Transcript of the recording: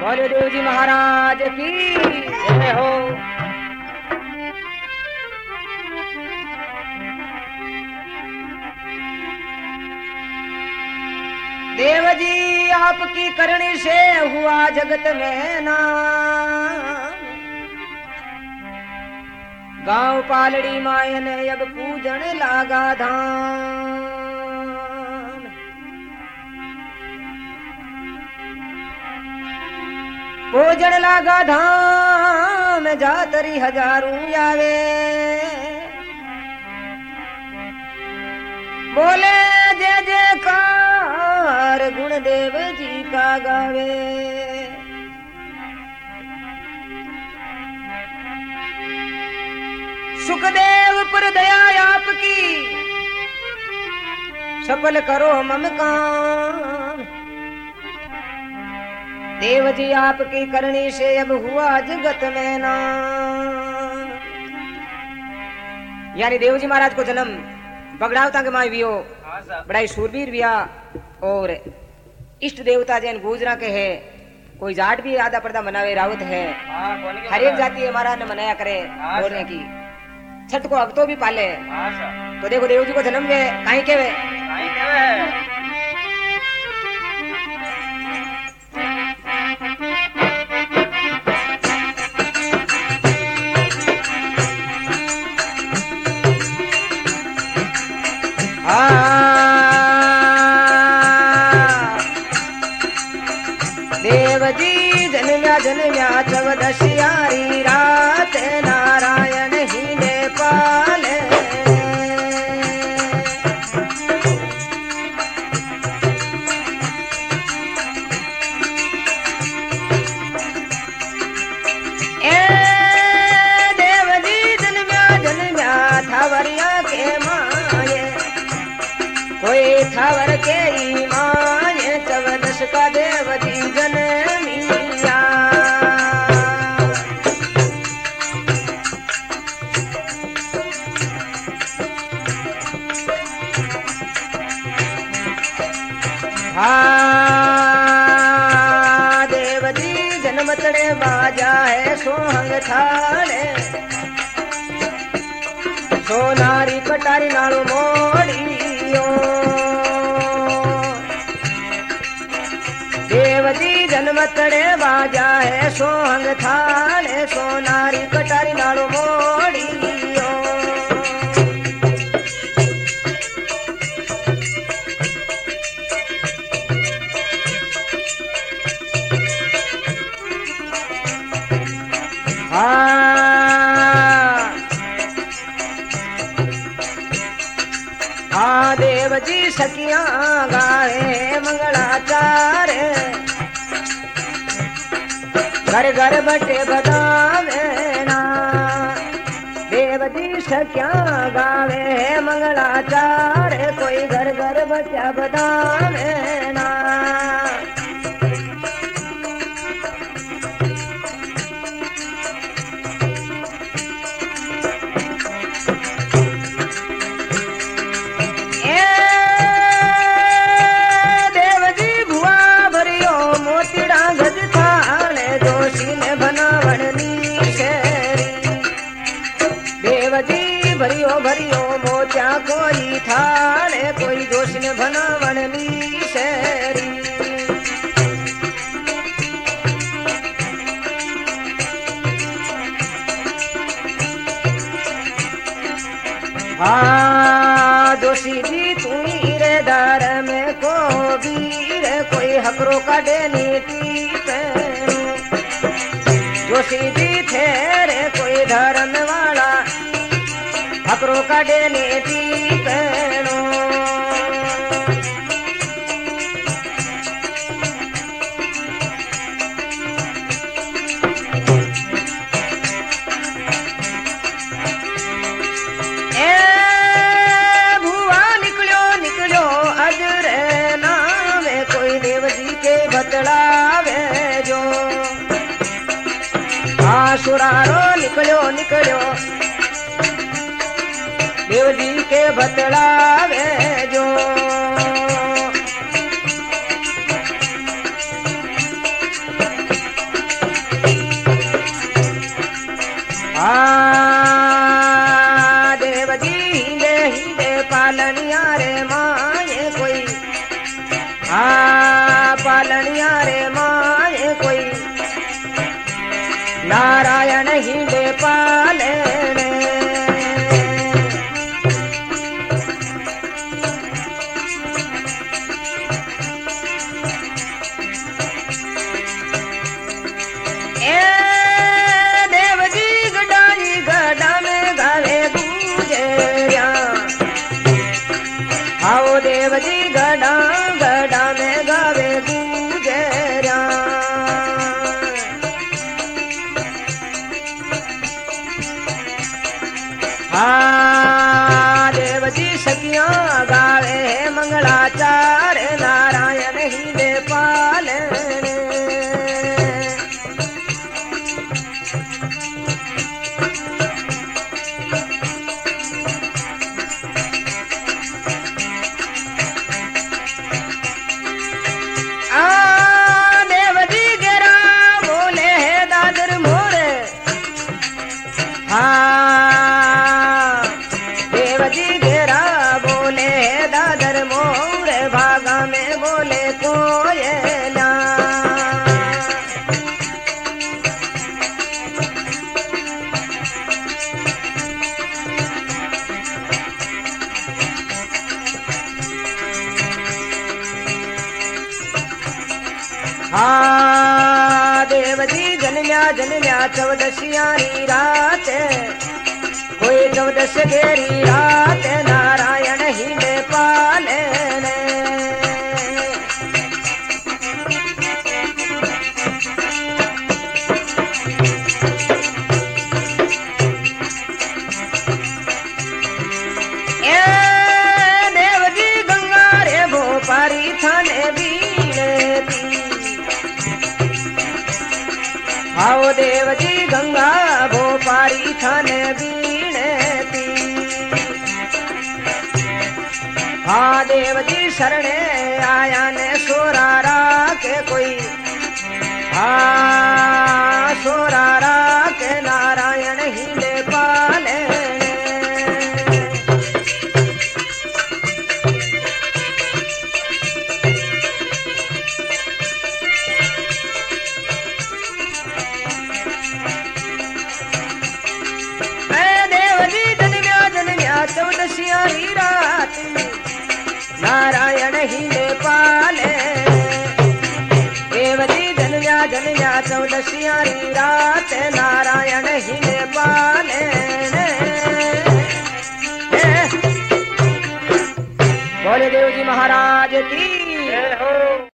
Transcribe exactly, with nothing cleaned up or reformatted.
बोले देव जी महाराज की जय हो। देव जी आपकी करनी से हुआ जगत में नाम, गांव पालड़ी मायन अब पूजन लागा धाम। पूजन लागा धाम जातरी हजारों आवे, बोले जय जयकार गुणदेव जी का गावे। सुखदेव पर दया आपकी सफल करो मम काम, देव जी आपकी करनी से अब हुआ जगत में नाम। यानी देव जी महाराज को जन्म बगड़ावता के माई वियो बड़ाई सूरवीर विया और इष्ट देवता जैन गुजरा के है। कोई जाट भी आधा पर्दा मनावे रावत है, हर एक जाति हमारा न मनाया करे बोलने की छठ को अगतो भी पाले। तो देखो देव जी को जन्म वे कहीं के वे देव जी जन्म्या जन्म्या चौदशियारी रात नारायण ही ने पाले। ए देव जी जन्म्या जन्म्या थावरिया के माये, कोई थावर के माये चौदश का देव जी जन्मिया। हाँ देव जी जन्म तड़े बाजा है सोहंग थाले, सोनारी कटारी नाड़ू मोड़ियो। देव जी जन्म तड़े बाजा है सोहंग थाले, सोनारी कटारी नाड़ू मोड़ियो। हाँ हाँ देव जी सखियां गाए मंगलाचार, घर घर बटे बदावे ना। देव जी सखियां गावे मंगलाचार, कोई घर घर बचा बदावे ना। भरियो भरियो मोचा कोई थाने, कोई जोश ने बनावन नी शेरी। हाँ जोशी जी तू रे डर में को वीर, कोई हकरो का देनी पीपे। जोशी जी थे रे कोई धर्म वाला, हकरो का डेले पीपनो। ए भुआ निकलो निकलो अजरे नामे, कोई देव जी के बतलावे जो। आसुरारो निकलो निकलो देव जी के बतलावे जो। दुनिया रे माए कोई नारायण हिंडे पाले देव जी गड़ा गड़ा में गावे गुजरा हाँ देव जी सखियां गावे मंगलाचार नारायण ही दे पाले हाँ देव जी जन्म्या जन्म्या चौदसियारी रात कोई चौदस गेरी रात नारायण ही ने पाले ए देव जी गंगा रे भोपारी थाने बीने आओ देव जी गंगा भोपारी थाने बीने हाँ देव जी शरणे आया ने सोरारा के कोई हाँ सोरारा के नारायण ही ले पाले चौदसियारी रात नारायण ही ले पाले देव जी जन्म्या जन्म्या चौदसियारी रात नारायण ही ले पाले बोले देव जी महाराज की